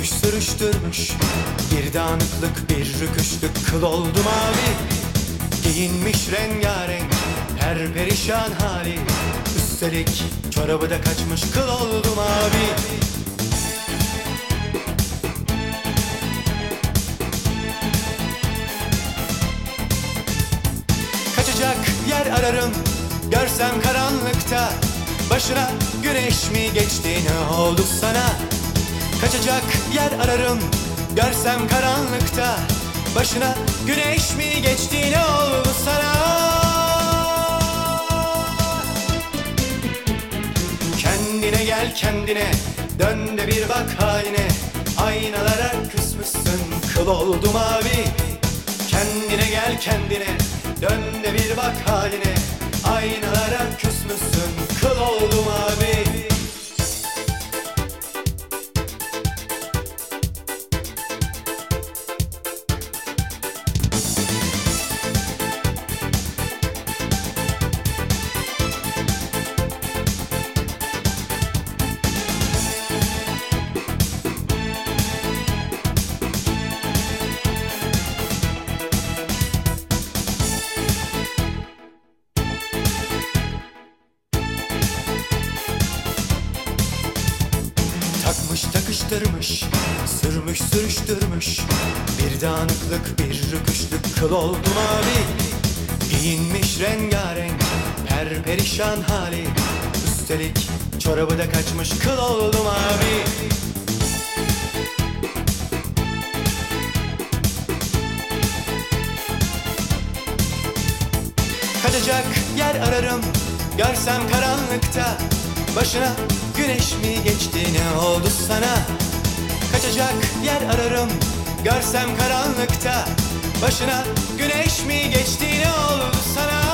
Sürmüş sürüştürmüş, bir dağınıklık bir rüküşlük, kıl oldu mavi. Giyinmiş rengarenk her perişan hali, üstelik çorabı da kaçmış, kıl oldu mavi. Kaçacak yer ararım görsem karanlıkta, başına güneş mi geçti, ne oldu sana? Kaçacak yer ararım görsem karanlıkta, başına güneş mi geçti, ne oldu sana? Kendine gel kendine, dön de bir bak haline, aynalara küsmüşsün, kıl oldu mavi. Kendine gel kendine, dön de bir bak haline, aynalara küsmüşsün, kıl oldu mavi. Takmış takıştırmış, sürmüş sürüştürmüş, bir dağınıklık bir rüküşlük, kıl oldu mavi. Giyinmiş rengarenk her perişan hali, üstelik çorabı da kaçmış, kıl oldu mavi. Kaçacak yer ararım görsem karanlıkta, başına güneş mi geçti, ne oldu sana? Kaçacak yer ararım görsem karanlıkta, başına güneş mi geçti, ne oldu sana?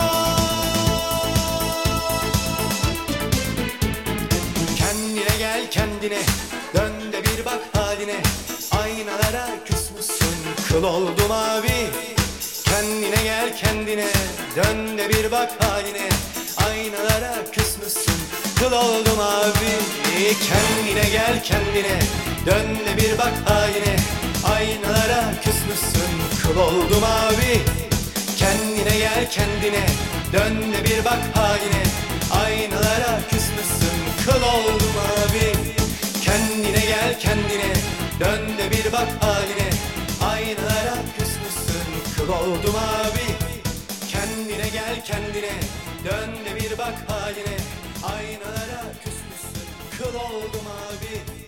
Kendine gel kendine, dön de bir bak haline, aynalara küsmüşsün, kıl oldu mavi. Kendine gel kendine, dön de bir bak haline, aynalara küsmüşsün, kıl oldu mavi. Kendine gel kendine, dön de bir bak haline, aynalara küsmüşsün, kıl oldu mavi. Kendine gel kendine, dön de bir bak haline, aynalara küsmüşsün, kıl oldu mavi. Kendine gel kendine, dön de bir bak haline, aynalara küsmüşsün, kıl oldu mavi. Kendine gel kendine, dön de bir bak haline, aynalara küsmüşsün, kıl oldu mavi.